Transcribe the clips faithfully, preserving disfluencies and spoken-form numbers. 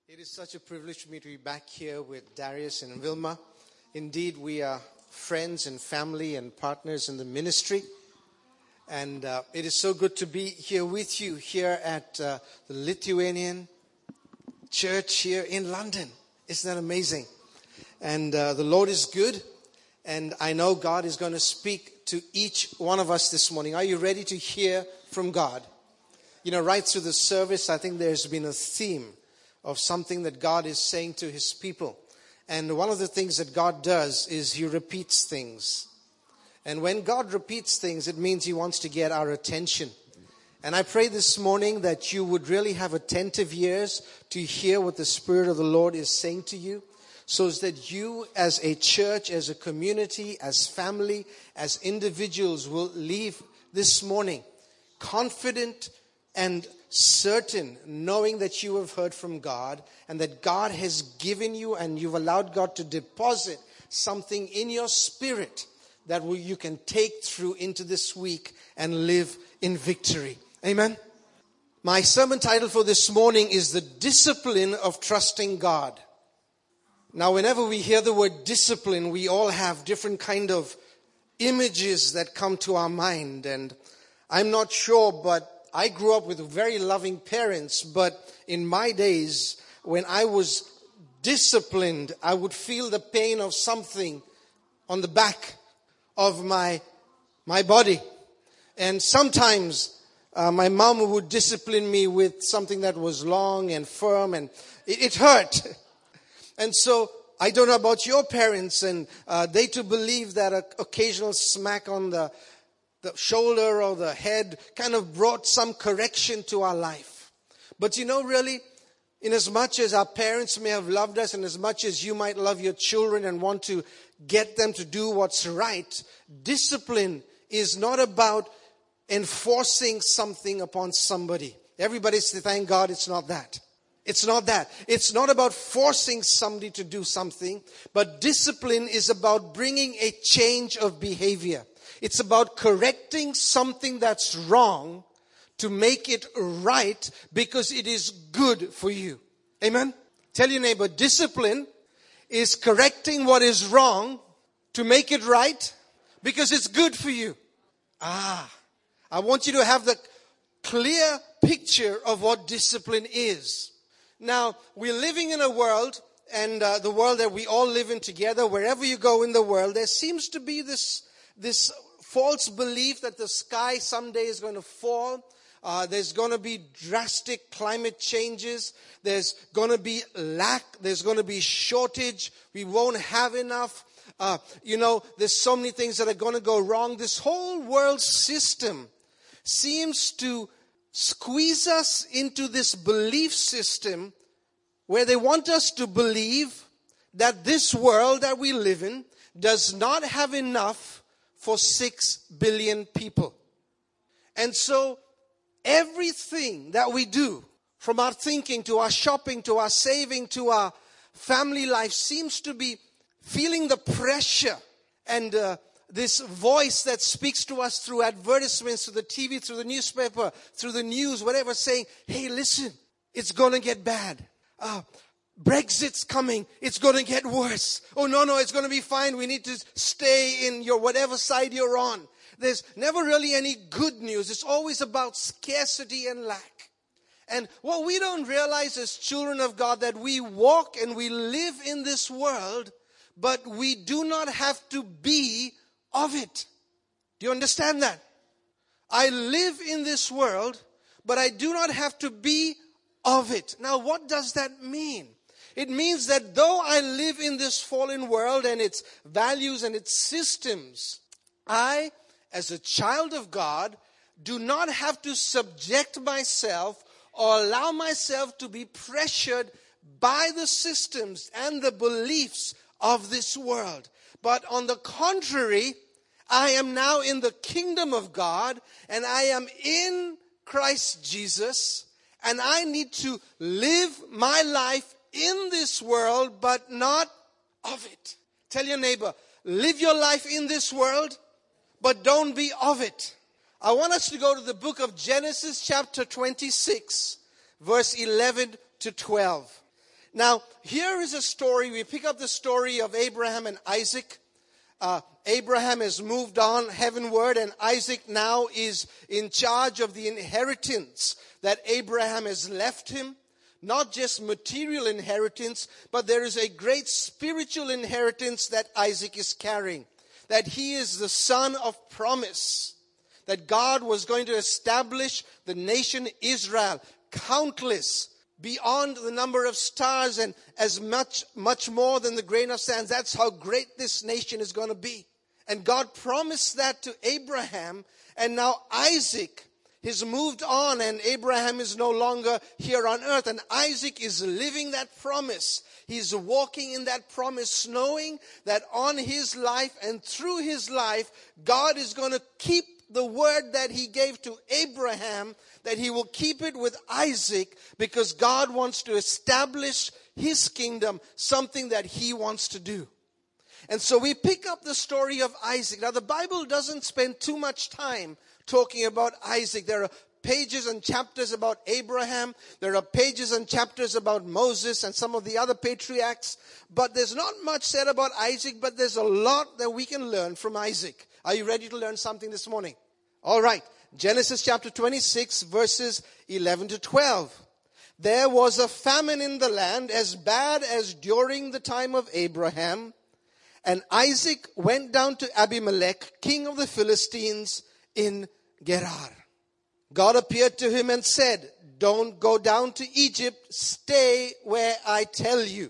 It is such a privilege for me to be back here with Darius and Wilma. Indeed, we are friends and family and partners in the ministry. And uh, it is so good to be here with you here at uh, the Lithuanian church here in London. Isn't that amazing? And uh, the Lord is good. And I know God is going to speak to each one of us this morning. Are you ready to hear from God? You know, right through the service, I think there's been a theme of something that God is saying to His people. And one of the things that God does is He repeats things. And when God repeats things, it means He wants to get our attention. And I pray this morning that you would really have attentive ears to hear what the Spirit of the Lord is saying to you, so that you as a church, as a community, as family, as individuals will leave this morning confident and certain, knowing that you have heard from God and that God has given you and you've allowed God to deposit something in your spirit that will, you can take through into this week and live in victory. Amen. My sermon title for this morning is The Discipline of Trusting God. Now, whenever we hear the word discipline, we all have different kind of images that come to our mind. And I'm not sure, but I grew up with very loving parents, but in my days, when I was disciplined, I would feel the pain of something on the back of my my body. And sometimes uh, my mom would discipline me with something that was long and firm, and it, it hurt. And so I don't know about your parents, and uh, they too believe that an occasional smack on the the shoulder or the head kind of brought some correction to our life. But you know, really, in as much as our parents may have loved us and as much as you might love your children and want to get them to do what's right, discipline is not about enforcing something upon somebody. Everybody say, thank God it's not that. It's not that. It's not about forcing somebody to do something, but discipline is about bringing a change of behavior. It's about correcting something that's wrong to make it right because it is good for you. Amen? Tell your neighbor, discipline is correcting what is wrong to make it right because it's good for you. Ah, I want you to have the clear picture of what discipline is. Now, we're living in a world, and uh, the world that we all live in together, wherever you go in the world, there seems to be this this false belief that the sky someday is going to fall. Uh, there's going to be drastic climate changes. There's going to be lack. There's going to be shortage. We won't have enough. Uh, you know, there's so many things that are going to go wrong. This whole world system seems to squeeze us into this belief system where they want us to believe that this world that we live in does not have enough for six billion people. And so everything that we do, from our thinking to our shopping to our saving to our family life, seems to be feeling the pressure and uh, this voice that speaks to us through advertisements, through the T V, through the newspaper, through the news, whatever, saying, hey, listen, it's going to get bad. Uh, Brexit's coming. It's going to get worse. Oh, no, no, it's going to be fine. We need to stay in your whatever side you're on. There's never really any good news. It's always about scarcity and lack. And what we don't realize as children of God, that we walk and we live in this world, but we do not have to be of it. Do you understand that? I live in this world, but I do not have to be of it. Now, what does that mean? It means that though I live in this fallen world and its values and its systems, I, as a child of God, do not have to subject myself or allow myself to be pressured by the systems and the beliefs of this world. But on the contrary, I am now in the kingdom of God and I am in Christ Jesus, and I need to live my life in this world, but not of it. Tell your neighbor, live your life in this world, but don't be of it. I want us to go to the book of Genesis chapter twenty-six, verse eleven to twelve. Now, here is a story. We pick up the story of Abraham and Isaac. Uh, Abraham has moved on heavenward, and Isaac now is in charge of the inheritance that Abraham has left him. Not just material inheritance, but there is a great spiritual inheritance that Isaac is carrying. That he is the son of promise. That God was going to establish the nation Israel, countless, beyond the number of stars and as much, much more than the grain of sand. That's how great this nation is going to be. And God promised that to Abraham, and now Isaac has moved on, and Abraham is no longer here on earth, and Isaac is living that promise. He's walking in that promise, knowing that on his life and through his life, God is going to keep the word that he gave to Abraham, that he will keep it with Isaac, because God wants to establish his kingdom, something that he wants to do. And so we pick up the story of Isaac. Now, the Bible doesn't spend too much time talking about Isaac. There are pages and chapters about Abraham. There are pages and chapters about Moses and some of the other patriarchs. But there's not much said about Isaac, but there's a lot that we can learn from Isaac. Are you ready to learn something this morning? All right. Genesis chapter twenty-six, verses eleven to twelve. There was a famine in the land as bad as during the time of Abraham. And Isaac went down to Abimelech, king of the Philistines, in Gerar. God appeared to him and said, don't go down to Egypt. Stay where I tell you.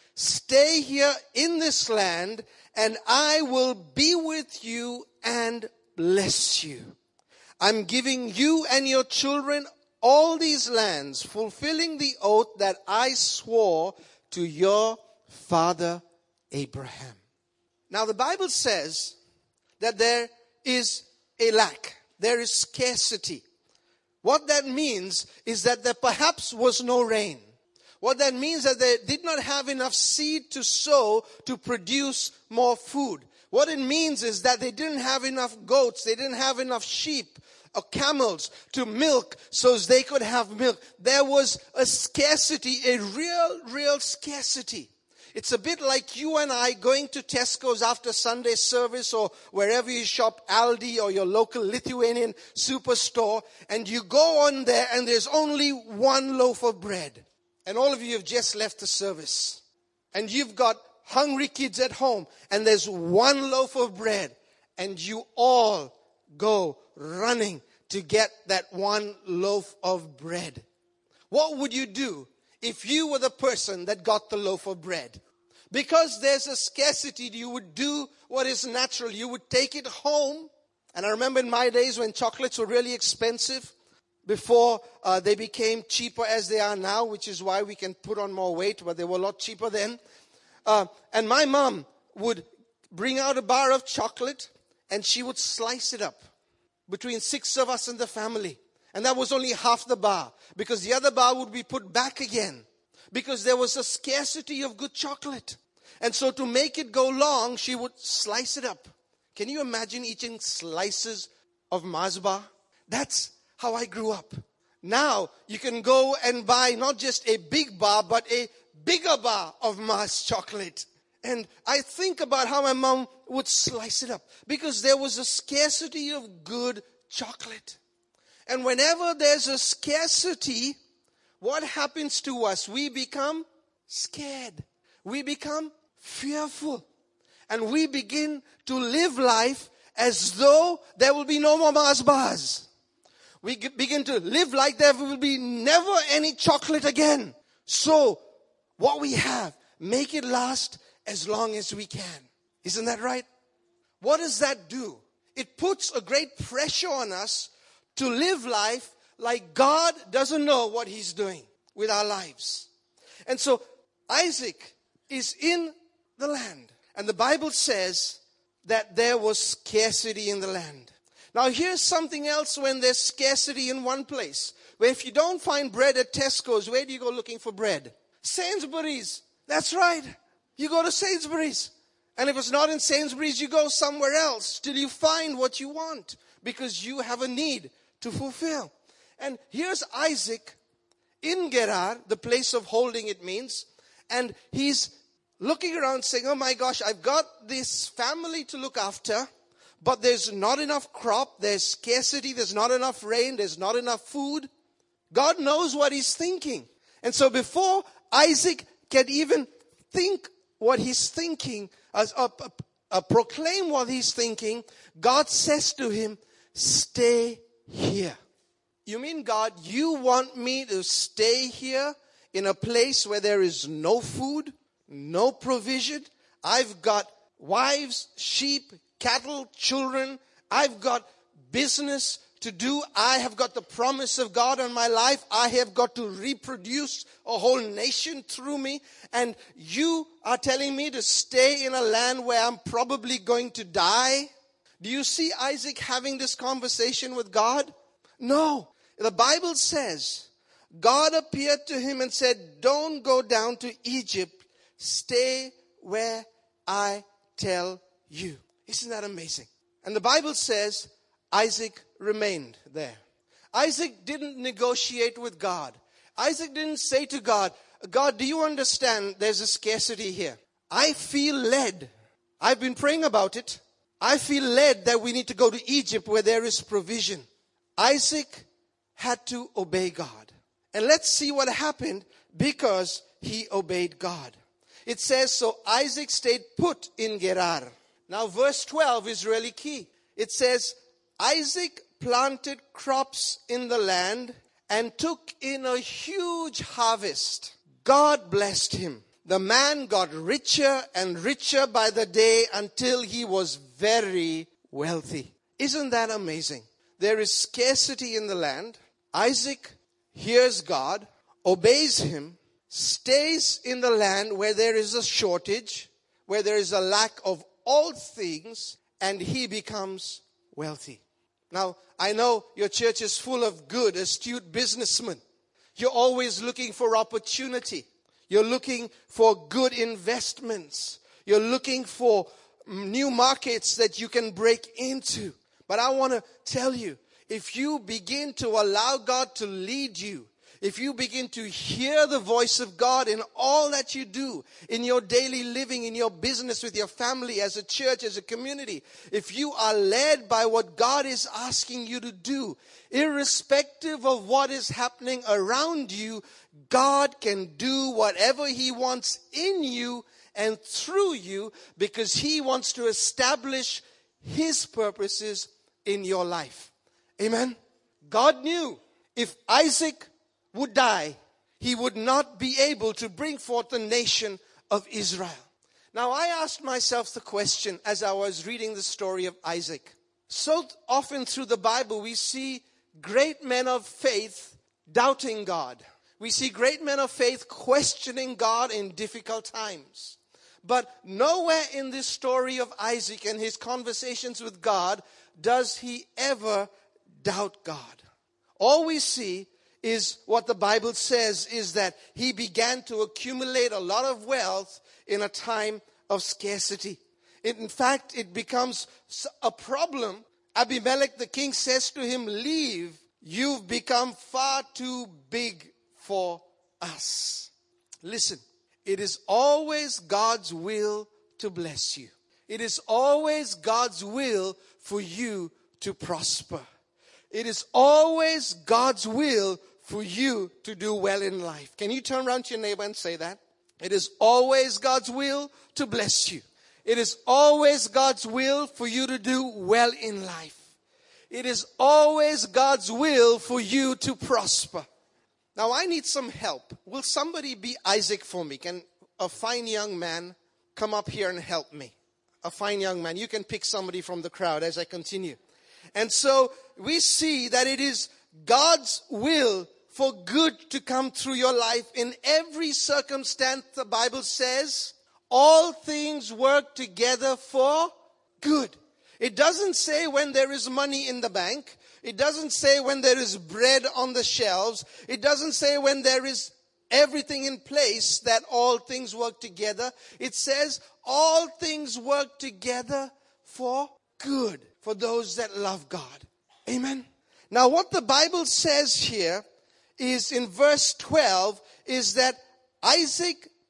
Stay here in this land, and I will be with you and bless you. I'm giving you and your children all these lands, fulfilling the oath that I swore to your father Abraham. Now, the Bible says that there is a lack. There is scarcity. What that means is that there perhaps was no rain. What that means is that they did not have enough seed to sow to produce more food. What it means is that they didn't have enough goats. They didn't have enough sheep or camels to milk so as they could have milk. There was a scarcity, a real, real scarcity. It's a bit like you and I going to Tesco's after Sunday service, or wherever you shop, Aldi or your local Lithuanian superstore, and you go on there and there's only one loaf of bread. And all of you have just left the service. And you've got hungry kids at home, and there's one loaf of bread, and you all go running to get that one loaf of bread. What would you do if you were the person that got the loaf of bread? Because there's a scarcity, you would do what is natural. You would take it home. And I remember in my days when chocolates were really expensive, before uh, they became cheaper as they are now, which is why we can put on more weight, but they were a lot cheaper then. Uh, and my mom would bring out a bar of chocolate, and she would slice it up between six of us in the family. And that was only half the bar, because the other bar would be put back again, because there was a scarcity of good chocolate. And so to make it go long, she would slice it up. Can you imagine eating slices of Mars bar? That's how I grew up. Now you can go and buy not just a big bar, but a bigger bar of Mars chocolate. And I think about how my mom would slice it up, because there was a scarcity of good chocolate. And whenever there's a scarcity, what happens to us? We become scared. We become fearful. And we begin to live life as though there will be no more Mars bars. We begin to live like there will be never any chocolate again. So, what we have, make it last as long as we can. Isn't that right? What does that do? It puts a great pressure on us to live life like God doesn't know what He's doing with our lives. And so Isaac is in the land. And the Bible says that there was scarcity in the land. Now here's something else when there's scarcity in one place. Where if you don't find bread at Tesco's, where do you go looking for bread? Sainsbury's. That's right. You go to Sainsbury's. And if it's not in Sainsbury's, you go somewhere else till you find what you want, because you have a need to fulfill. And here's Isaac in Gerar, the place of holding it means. And he's looking around saying, oh my gosh, I've got this family to look after, but there's not enough crop, there's scarcity, there's not enough rain, there's not enough food. God knows what he's thinking. And so before Isaac can even think what he's thinking, uh, uh, uh, proclaim what he's thinking, God says to him, stay here. You mean, God, you want me to stay here in a place where there is no food, no provision? I've got wives, sheep, cattle, children. I've got business to do. I have got the promise of God on my life. I have got to reproduce a whole nation through me. And you are telling me to stay in a land where I'm probably going to die? Do you see Isaac having this conversation with God? No. The Bible says, God appeared to him and said, don't go down to Egypt. Stay where I tell you. Isn't that amazing? And the Bible says, Isaac remained there. Isaac didn't negotiate with God. Isaac didn't say to God, God, do you understand there's a scarcity here? I feel led. I've been praying about it. I feel led that we need to go to Egypt where there is provision. Isaac had to obey God. And let's see what happened because he obeyed God. It says, so Isaac stayed put in Gerar. Now verse twelve is really key. It says, Isaac planted crops in the land and took in a huge harvest. God blessed him. The man got richer and richer by the day until he was very wealthy. Isn't that amazing? There is scarcity in the land. Isaac hears God, obeys him, stays in the land where there is a shortage, where there is a lack of all things, and he becomes wealthy. Now, I know your church is full of good, astute businessmen. You're always looking for opportunity. You're looking for good investments. You're looking for new markets that you can break into. But I want to tell you, if you begin to allow God to lead you, if you begin to hear the voice of God in all that you do, in your daily living, in your business, with your family, as a church, as a community, if you are led by what God is asking you to do, irrespective of what is happening around you, God can do whatever He wants in you and through you because He wants to establish His purposes in your life. Amen. God knew if Isaac would die, he would not be able to bring forth the nation of Israel. Now, I asked myself the question as I was reading the story of Isaac. So often through the Bible, we see great men of faith doubting God. We see great men of faith questioning God in difficult times. But nowhere in this story of Isaac and his conversations with God does he ever doubt God. All we see is what the Bible says is that he began to accumulate a lot of wealth in a time of scarcity. In fact, it becomes a problem. Abimelech the king says to him, leave, you've become far too big for us. Listen, it is always God's will to bless you. It is always God's will for you to prosper. It is always God's will for you to do well in life. Can you turn around to your neighbor and say that? It is always God's will to bless you. It is always God's will for you to do well in life. It is always God's will for you to prosper. Now I need some help. Will somebody be Isaac for me? Can a fine young man come up here and help me? A fine young man. You can pick somebody from the crowd as I continue. And so we see that it is God's will for good to come through your life in every circumstance. The Bible says all things work together for good. It doesn't say when there is money in the bank. It doesn't say when there is bread on the shelves. It doesn't say when there is everything in place that all things work together. It says all things work together for good for those that love God. Amen. Now what the Bible says here is in verse twelve is that Isaac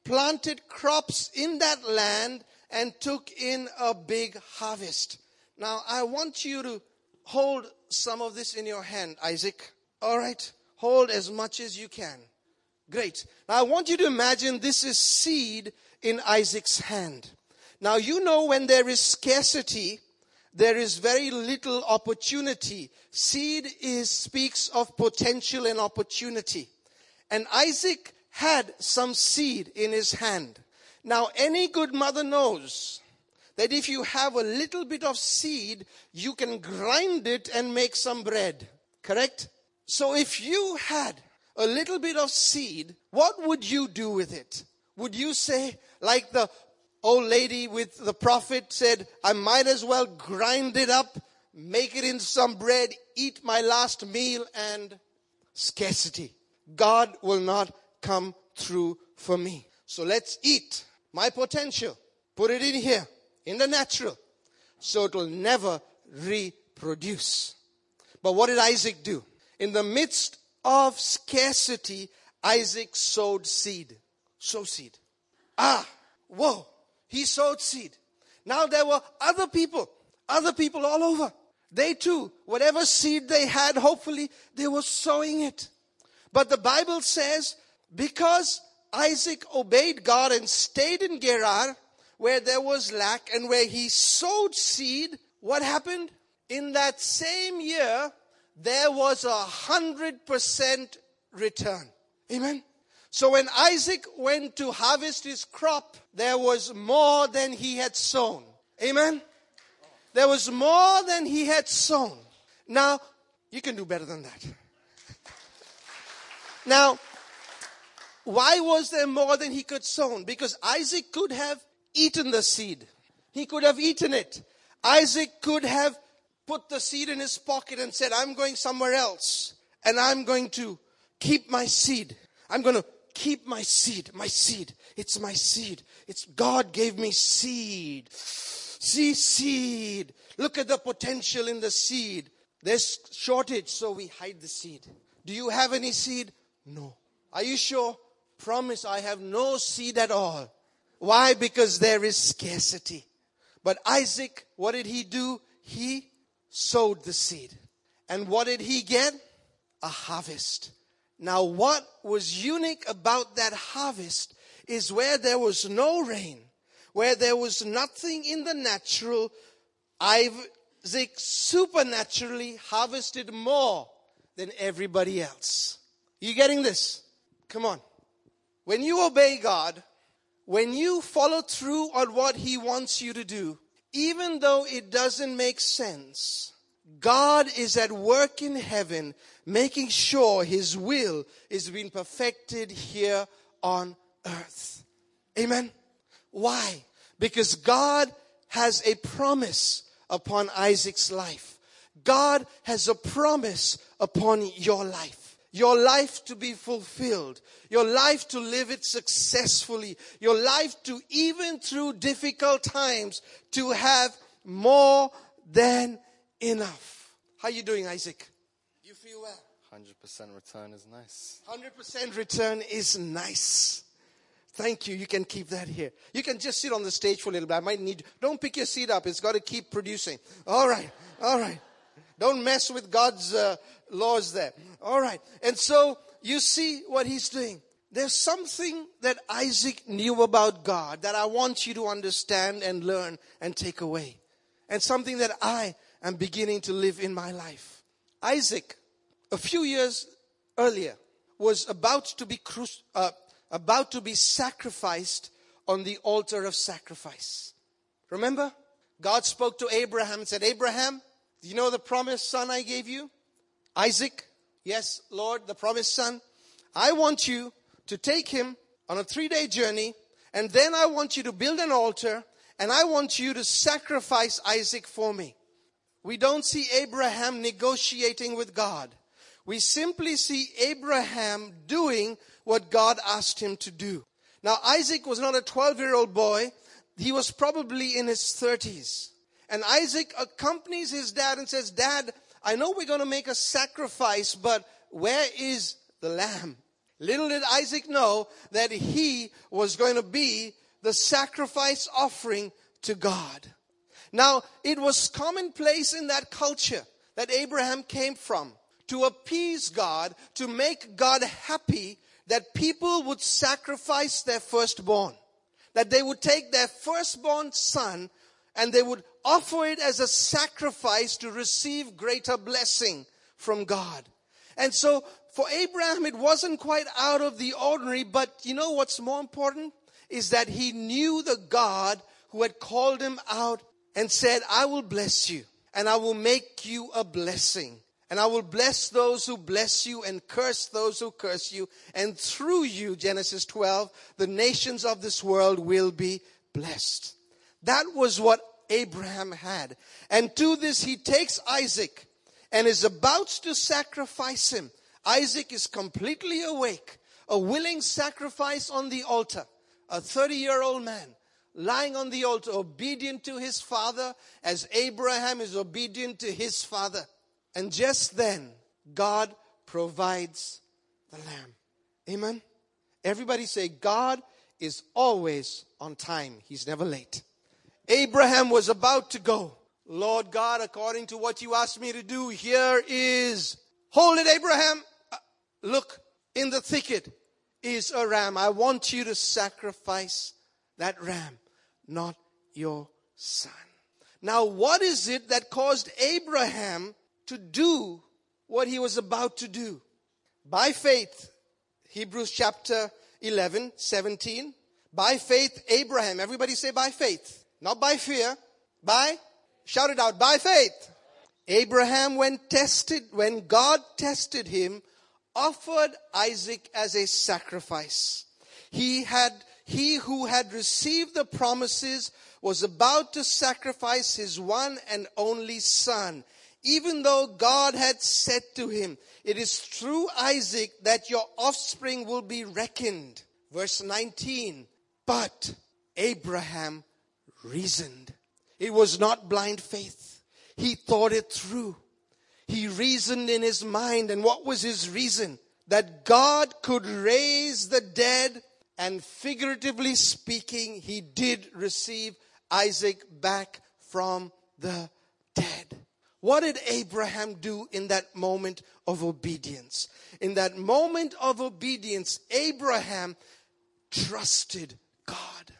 planted crops in that land and took in a big harvest. Now, I want you to hold some of this in your hand, Isaac. All right? Hold as much as you can. Great. Now, I want you to imagine this is seed in Isaac's hand. Now, you know when there is scarcity, there is very little opportunity. Seed is speaks of potential and opportunity. And Isaac had some seed in his hand. Now, any good mother knows that if you have a little bit of seed, you can grind it and make some bread. Correct? So if you had a little bit of seed, what would you do with it? Would you say, like the old lady with the prophet said, I might as well grind it up, make it into some bread, eat my last meal, and scarcity. God will not come through for me. So let's eat my potential. Put it in here, in the natural, so it will never reproduce. But what did Isaac do? In the midst of scarcity, Isaac sowed seed. Sow seed. Ah, whoa. He sowed seed. Now there were other people, other people all over. They too, whatever seed they had, hopefully they were sowing it. But the Bible says, because Isaac obeyed God and stayed in Gerar, where there was lack and where he sowed seed, what happened? In that same year, there was a hundred percent return. Amen. So when Isaac went to harvest his crop, there was more than he had sown. Amen. There was more than he had sown. Now, you can do better than that. Now, why was there more than he could sown? Because Isaac could have eaten the seed. He could have eaten it. Isaac could have put the seed in his pocket and said, I'm going somewhere else. And I'm going to keep my seed. I'm going to keep my seed. My seed. It's my seed. It's God gave me seed. See, seed. Look at the potential in the seed. There's shortage, so we hide the seed. Do you have any seed? No. Are you sure? Promise, I have no seed at all. Why? Because there is scarcity. But Isaac, what did he do? He sowed the seed. And what did he get? A harvest. Now, what was unique about that harvest is where there was no rain, where there was nothing in the natural, Isaac supernaturally harvested more than everybody else. You getting this? Come on. When you obey God, when you follow through on what He wants you to do, even though it doesn't make sense, God is at work in heaven, making sure His will is being perfected here on earth. Amen? Why? Because God has a promise upon Isaac's life. God has a promise upon your life. Your life to be fulfilled. Your life to live it successfully. Your life to, even through difficult times, to have more than enough. How are you doing, Isaac? You feel well? one hundred percent return is nice. one hundred percent return is nice. Thank you. You can keep that here. You can just sit on the stage for a little bit. I might need you. Don't pick your seat up. It's got to keep producing. All right. All right. Don't mess with God's uh, laws there. All right. And so you see what he's doing. There's something that Isaac knew about God that I want you to understand and learn and take away. And something that I am beginning to live in my life. Isaac, a few years earlier, was about to be cru- uh, about to be sacrificed on the altar of sacrifice. Remember? God spoke to Abraham and said, Abraham, do you know the promised son I gave you? Isaac, yes, Lord, the promised son. I want you to take him on a three-day journey, and then I want you to build an altar, and I want you to sacrifice Isaac for me. We don't see Abraham negotiating with God. We simply see Abraham doing what God asked him to do. Now, Isaac was not a twelve-year-old boy. He was probably in his thirties. And Isaac accompanies his dad and says, Dad, I know we're going to make a sacrifice, but where is the lamb? Little did Isaac know that he was going to be the sacrifice offering to God. Now, it was commonplace in that culture that Abraham came from to appease God, to make God happy, that people would sacrifice their firstborn. That they would take their firstborn son and they would offer it as a sacrifice to receive greater blessing from God. And so for Abraham, it wasn't quite out of the ordinary, but you know what's more important? Is that he knew the God who had called him out and said, I will bless you and I will make you a blessing. And I will bless those who bless you and curse those who curse you. And through you, Genesis twelve, the nations of this world will be blessed. That was what Abraham had. And to this, he takes Isaac and is about to sacrifice him. Isaac is completely awake, a willing sacrifice on the altar. A thirty-year-old man lying on the altar, obedient to his father as Abraham is obedient to his father. And just then, God provides the lamb. Amen? Everybody say, God is always on time. He's never late. Abraham was about to go. Lord God, according to what you asked me to do, here is, hold it, Abraham. Uh, look, in the thicket is a ram. I want you to sacrifice that ram, not your son. Now, what is it that caused Abraham to do what he was about to do? By faith, Hebrews chapter eleven, seventeen. By faith, Abraham. Everybody say by faith. Not by fear. By, shout it out, by faith. Abraham, when tested, when God tested him, offered Isaac as a sacrifice. He had, he who had received the promises was about to sacrifice his one and only son. Even though God had said to him, it is through Isaac that your offspring will be reckoned. Verse nineteen. But Abraham reasoned. It was not blind faith. He thought it through. He reasoned in his mind. And what was his reason? That God could raise the dead. And figuratively speaking, he did receive Isaac back from the dead. What did Abraham do in that moment of obedience? In that moment of obedience, Abraham trusted God.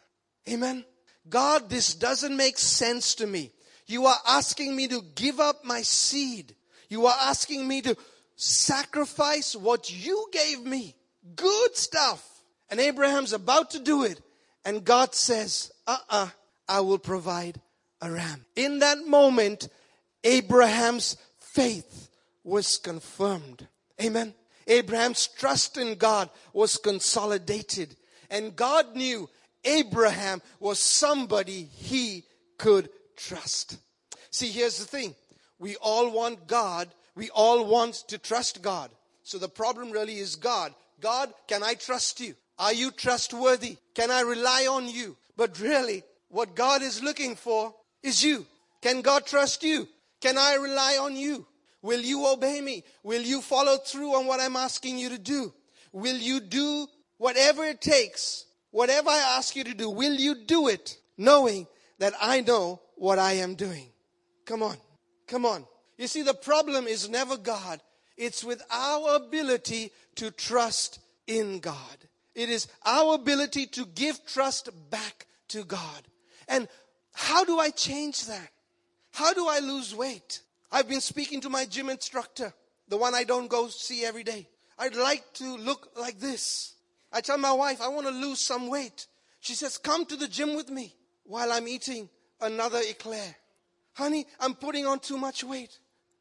Amen. God, this doesn't make sense to me. You are asking me to give up my seed. You are asking me to sacrifice what you gave me. Good stuff. And Abraham's about to do it. And God says, uh-uh, I will provide a ram. In that moment, Abraham's faith was confirmed. Amen. Abraham's trust in God was consolidated. And God knew Abraham was somebody he could trust. See, here's the thing. We all want God. We all want to trust God. So the problem really is God. God, can I trust you? Are you trustworthy? Can I rely on you? But really, what God is looking for is you. Can God trust you? Can I rely on you? Will you obey me? Will you follow through on what I'm asking you to do? Will you do whatever it takes? Whatever I ask you to do, will you do it knowing that I know what I am doing? Come on. Come on. You see, the problem is never God. It's with our ability to trust in God. It is our ability to give trust back to God. And how do I change that? How do I lose weight? I've been speaking to my gym instructor, the one I don't go see every day. I'd like to look like this. I tell my wife, I want to lose some weight. She says, come to the gym with me while I'm eating another eclair. Honey, I'm putting on too much weight.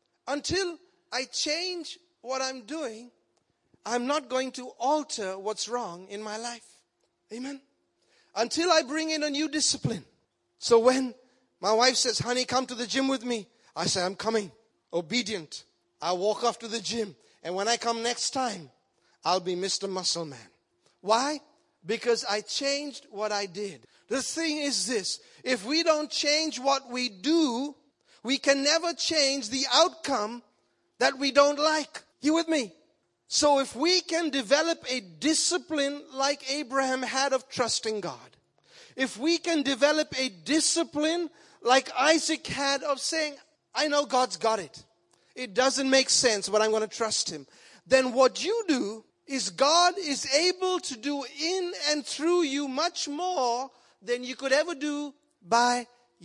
Until I change what I'm doing, I'm not going to alter what's wrong in my life. Amen. Until I bring in a new discipline. So when my wife says, honey, come to the gym with me, I say, I'm coming. Obedient. I walk off to the gym. And when I come next time, I'll be Mister Muscle Man. Why? Because I changed what I did. The thing is this. If we don't change what we do, we can never change the outcome that we don't like. You with me? So if we can develop a discipline like Abraham had of trusting God, if we can develop a discipline like Isaac had of saying, I know God's got it. It doesn't make sense, but I'm going to trust Him. Then what you do is God is able to do in and through you much more than you could ever do by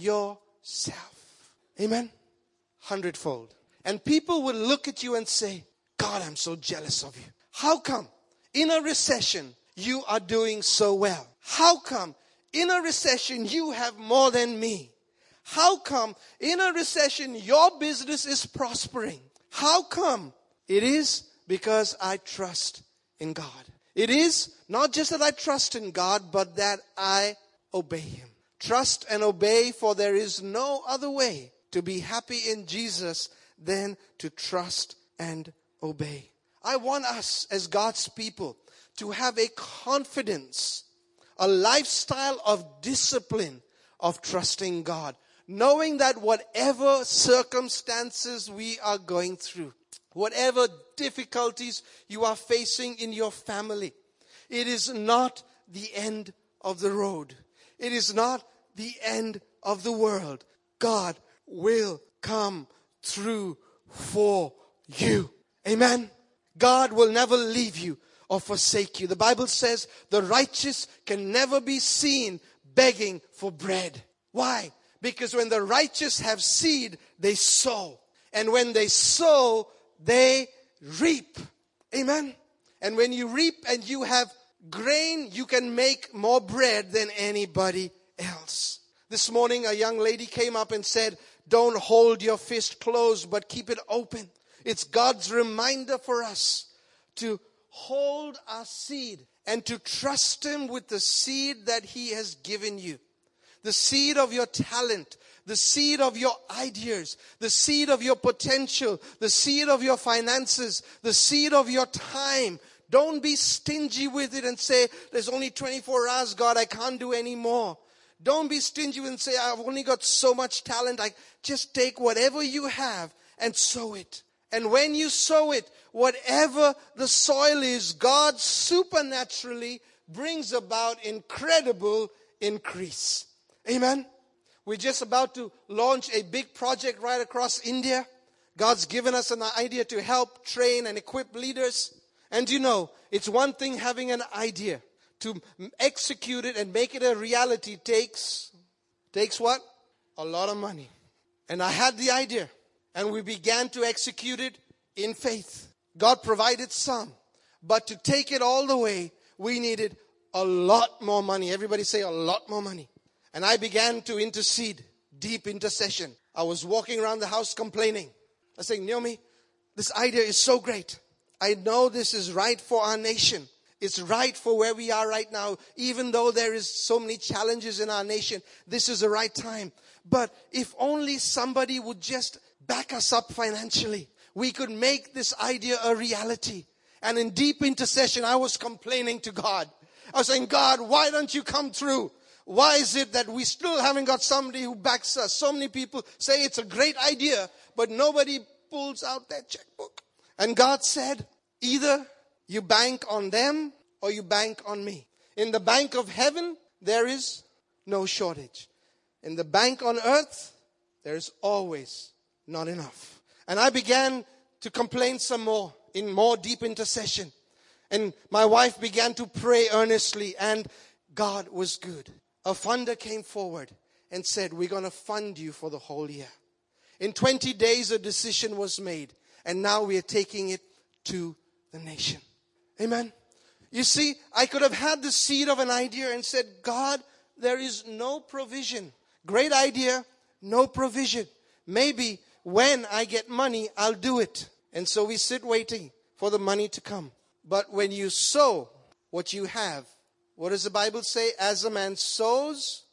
yourself. Amen? Hundredfold. And people will look at you and say, God, I'm so jealous of you. How come in a recession you are doing so well? How come in a recession you have more than me? How come in a recession your business is prospering? How come? It is because I trust in God. It is not just that I trust in God, but that I obey Him. Trust and obey, for there is no other way to be happy in Jesus than to trust and obey. I want us as God's people to have a confidence, a lifestyle of discipline of trusting God, knowing that whatever circumstances we are going through, whatever difficulties you are facing in your family, it is not the end of the road. It is not the end of the world. God will come through for you. Amen. God will never leave you or forsake you. The Bible says the righteous can never be seen begging for bread. Why? Because when the righteous have seed, they sow. And when they sow, they reap. Amen. And when you reap and you have grain, you can make more bread than anybody else. This morning, a young lady came up and said, don't hold your fist closed, but keep it open. It's God's reminder for us to hold our seed and to trust Him with the seed that He has given you. The seed of your talent, the seed of your ideas, the seed of your potential, the seed of your finances, the seed of your time. Don't be stingy with it and say, there's only twenty-four hours, God, I can't do any more. Don't be stingy and say, I've only got so much talent. I just take whatever you have and sow it. And when you sow it, whatever the soil is, God supernaturally brings about incredible increase. Amen. We're just about to launch a big project right across India. God's given us an idea to help train and equip leaders. And you know, it's one thing having an idea. To execute it and make it a reality takes, takes what? A lot of money. And I had the idea. And we began to execute it in faith. God provided some. But to take it all the way, we needed a lot more money. Everybody say a lot more money. And I began to intercede, deep intercession. I was walking around the house complaining. I was saying, Naomi, this idea is so great. I know this is right for our nation. It's right for where we are right now. Even though there is so many challenges in our nation, this is the right time. But if only somebody would just back us up financially, we could make this idea a reality. And in deep intercession, I was complaining to God. I was saying, God, why don't you come through? Why is it that we still haven't got somebody who backs us? So many people say it's a great idea, but nobody pulls out their checkbook. And God said, either you bank on them or you bank on me. In the bank of heaven, there is no shortage. In the bank on earth, there is always not enough. And I began to complain some more in more deep intercession. And my wife began to pray earnestly, and God was good. A funder came forward and said, we're going to fund you for the whole year. In twenty days, a decision was made. And now we are taking it to the nation. Amen. You see, I could have had the seed of an idea and said, God, there is no provision. Great idea, no provision. Maybe when I get money, I'll do it. And so we sit waiting for the money to come. But when you sow what you have, what does the Bible say? As a man sows,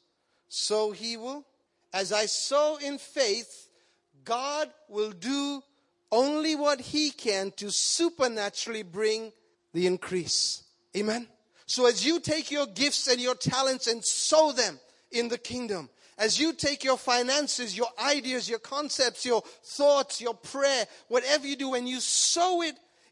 so he will. As I sow in faith, God will do only what He can to supernaturally bring the increase. Amen. So as you take your gifts and your talents and sow them in the kingdom, as you take your finances, your ideas, your concepts, your thoughts, your prayer, whatever you do, and you sow it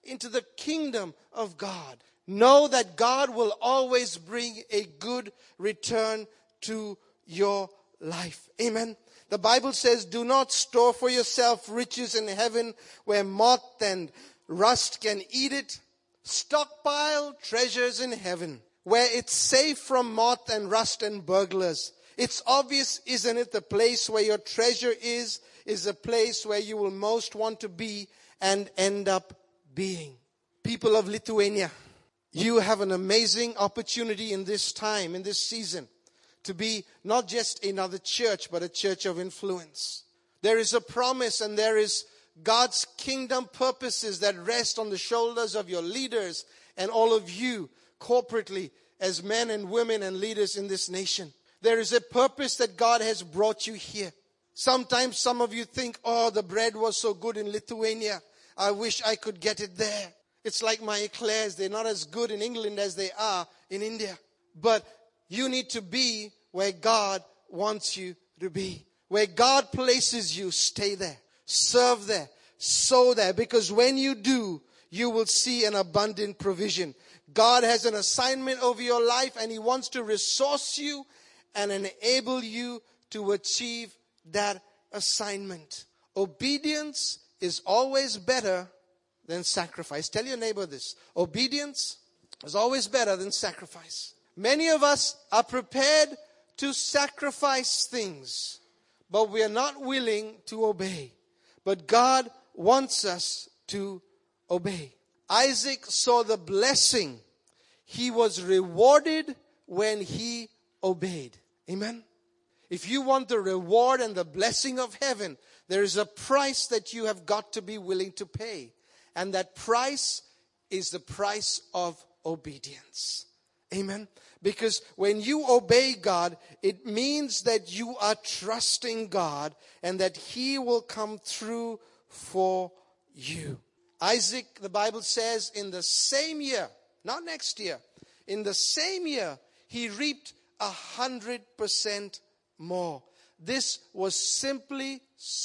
into the kingdom of God, know that God will always bring a good return to your life. Amen. The Bible says, do not store for yourself riches in heaven where moth and rust can eat it. Stockpile treasures in heaven where it's safe from moth and rust and burglars. It's obvious, isn't it? The place where your treasure is, is the place where you will most want to be and end up being. People of Lithuania, you have an amazing opportunity in this time, in this season, to be not just another church, but a church of influence. There is a promise and there is God's kingdom purposes that rest on the shoulders of your leaders and all of you corporately as men and women and leaders in this nation. There is a purpose that God has brought you here. Sometimes some of you think, oh, the bread was so good in Lithuania. I wish I could get it there. It's like my eclairs. They're not as good in England as they are in India. But you need to be where God wants you to be. Where God places you, stay there. Serve there. Sow there. Because when you do, you will see an abundant provision. God has an assignment over your life and He wants to resource you and enable you to achieve that assignment. Obedience is always better than sacrifice. Tell your neighbor this. Obedience is always better than sacrifice. Many of us are prepared to sacrifice things, but we are not willing to obey. But God wants us to obey. Isaac saw the blessing. He was rewarded when he obeyed. Amen. If you want the reward and the blessing of heaven, there is a price that you have got to be willing to pay. And that price is the price of obedience. Amen. Because when you obey God, it means that you are trusting God and that He will come through for you. Isaac, the Bible says, in the same year, not next year, in the same year, he reaped a hundred percent more. This was simply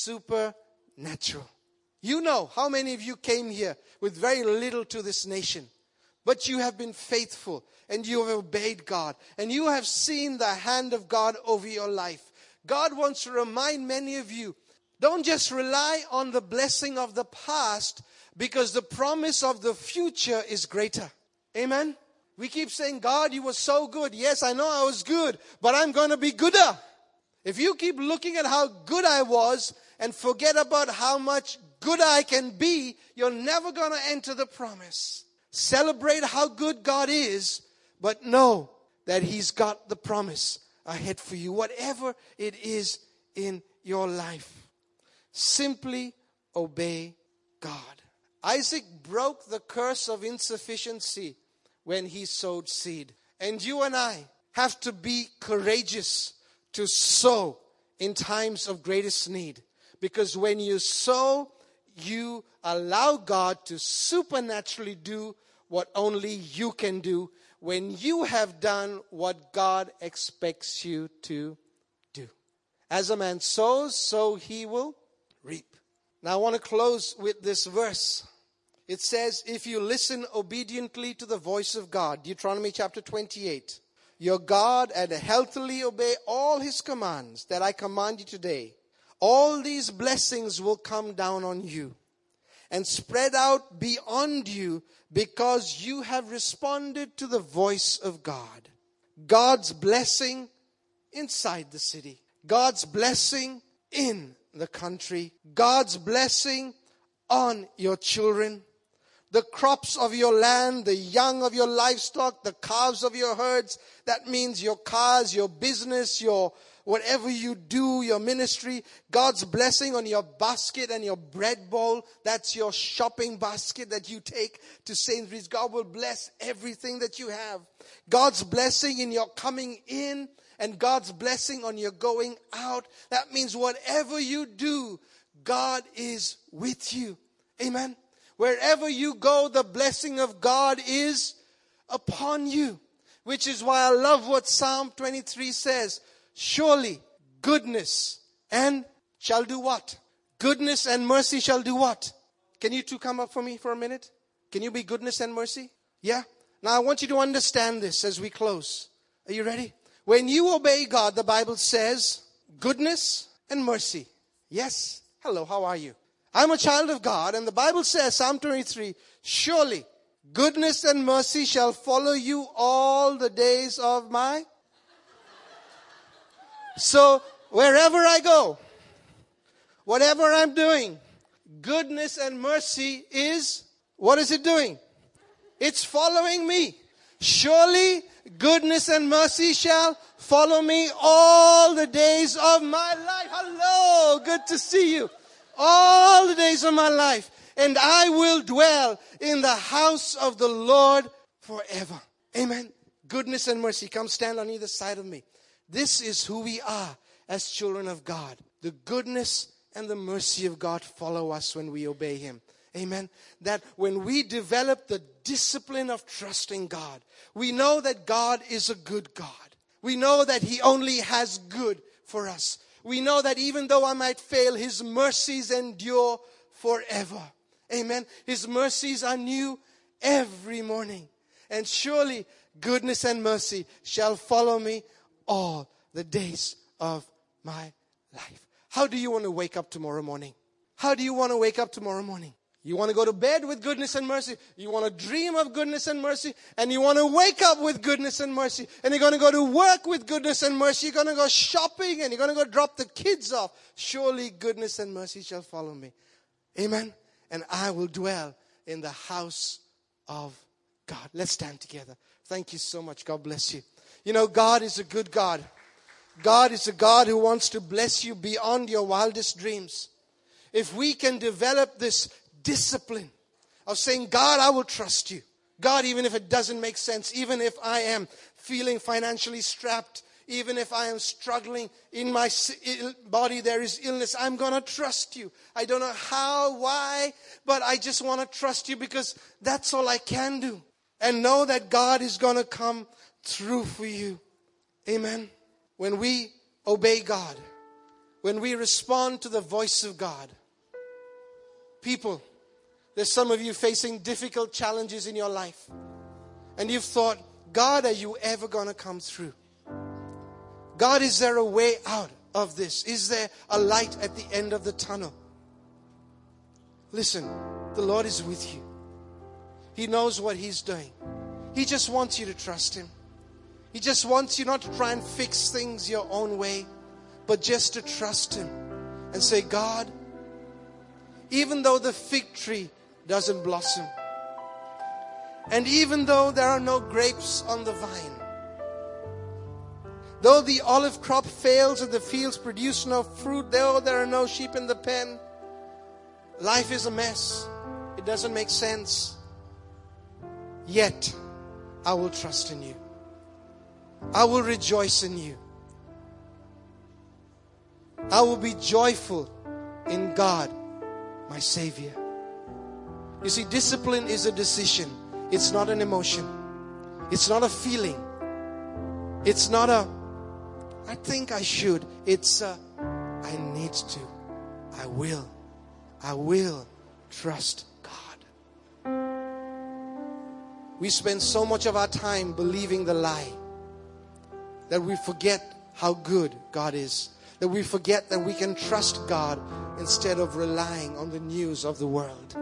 supernatural. You know how many of you came here with very little to this nation, but you have been faithful and you have obeyed God and you have seen the hand of God over your life. God wants to remind many of you, don't just rely on the blessing of the past, because the promise of the future is greater. Amen. We keep saying, God, you were so good. Yes, I know I was good, but I'm going to be gooder. If you keep looking at how good I was and forget about how much good I can be, you're never going to enter the promise. Celebrate how good God is, but know that He's got the promise ahead for you, whatever it is in your life. Simply obey God. Isaac broke the curse of insufficiency when he sowed seed. And you and I have to be courageous to sow in times of greatest need. Because when you sow, you allow God to supernaturally do what only you can do when you have done what God expects you to do. As a man sows, so he will reap. Now I want to close with this verse. It says, if you listen obediently to the voice of God, Deuteronomy chapter twenty-eight, your God, and healthily obey all His commands that I command you today, all these blessings will come down on you and spread out beyond you because you have responded to the voice of God. God's blessing inside the city. God's blessing in the country. God's blessing on your children. The crops of your land, the young of your livestock, the calves of your herds. That means your cars, your business, your whatever you do, your ministry. God's blessing on your basket and your bread bowl. That's your shopping basket that you take to Sainsbury's. God will bless everything that you have. God's blessing in your coming in and God's blessing on your going out. That means whatever you do, God is with you. Amen. Wherever you go, the blessing of God is upon you. Which is why I love what Psalm twenty-three says. Surely goodness and shall do what? Goodness and mercy shall do what? Can you two come up for me for a minute? Can you be goodness and mercy? Yeah? Now I want you to understand this as we close. Are you ready? When you obey God, the Bible says, goodness and mercy. Yes? Hello, how are you? I'm a child of God, and the Bible says, Psalm twenty-three, surely goodness and mercy shall follow you all the days of my... So, wherever I go, whatever I'm doing, goodness and mercy is, what is it doing? It's following me. Surely goodness and mercy shall follow me all the days of my life. Hello, good to see you. All the days of my life. And I will dwell in the house of the Lord forever. Amen. Goodness and mercy. Come stand on either side of me. This is who we are as children of God. The goodness and the mercy of God follow us when we obey Him. Amen. That when we develop the discipline of trusting God, we know that God is a good God. We know that He only has good for us. We know that even though I might fail, His mercies endure forever. Amen. His mercies are new every morning. And surely goodness and mercy shall follow me all the days of my life. How do you want to wake up tomorrow morning? How do you want to wake up tomorrow morning? You want to go to bed with goodness and mercy. You want to dream of goodness and mercy. And you want to wake up with goodness and mercy. And you're going to go to work with goodness and mercy. You're going to go shopping and you're going to go drop the kids off. Surely goodness and mercy shall follow me. Amen. And I will dwell in the house of God. Let's stand together. Thank you so much. God bless you. You know, God is a good God. God is a God who wants to bless you beyond your wildest dreams. If we can develop this discipline of saying, God, I will trust you. God, even if it doesn't make sense, even if I am feeling financially strapped, even if I am struggling in my body, there is illness, I'm going to trust you. I don't know how, why, but I just want to trust you because that's all I can do. And know that God is going to come through for you. Amen. When we obey God, when we respond to the voice of God, people, there's some of you facing difficult challenges in your life. And you've thought, God, are you ever going to come through? God, is there a way out of this? Is there a light at the end of the tunnel? Listen, the Lord is with you. He knows what He's doing. He just wants you to trust Him. He just wants you not to try and fix things your own way, but just to trust Him and say, God, even though the fig tree doesn't blossom, and even though there are no grapes on the vine, though the olive crop fails and the fields produce no fruit, though there are no sheep in the pen, life is a mess. It doesn't make sense. Yet, I will trust in you. I will rejoice in you. I will be joyful in God, my Savior. You see, discipline is a decision. It's not an emotion. It's not a feeling. It's not a, I think I should. It's a, I need to. I will. I will trust God. We spend so much of our time believing the lie that we forget how good God is. That we forget that we can trust God instead of relying on the news of the world.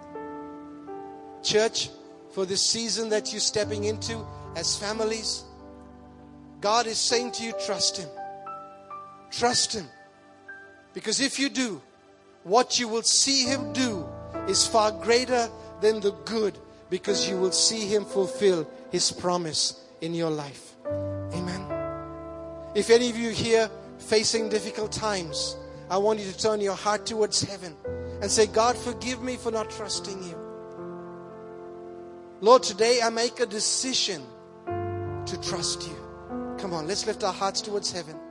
Church, for this season that you're stepping into as families, God is saying to you, trust Him. Trust Him. Because if you do, what you will see Him do is far greater than the good, because you will see Him fulfill His promise in your life. Amen. If any of you here facing difficult times, I want you to turn your heart towards heaven and say, God, forgive me for not trusting you. Lord, today I make a decision to trust you. Come on, let's lift our hearts towards heaven.